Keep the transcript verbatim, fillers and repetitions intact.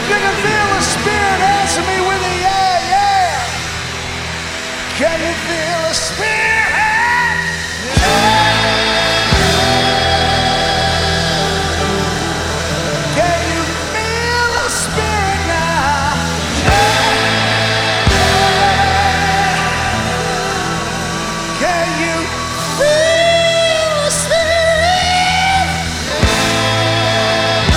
you can feel the spirit, answer me with a yeah, yeah. Can you feel the spirit?